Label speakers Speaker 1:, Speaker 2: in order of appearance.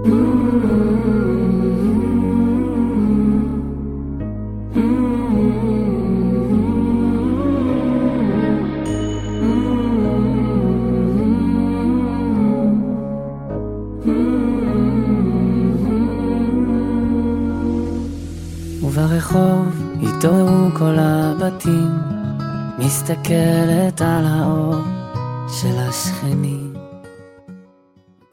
Speaker 1: וברחוב התעוררו כל הבתים, מסתכלת על האור של השכנים.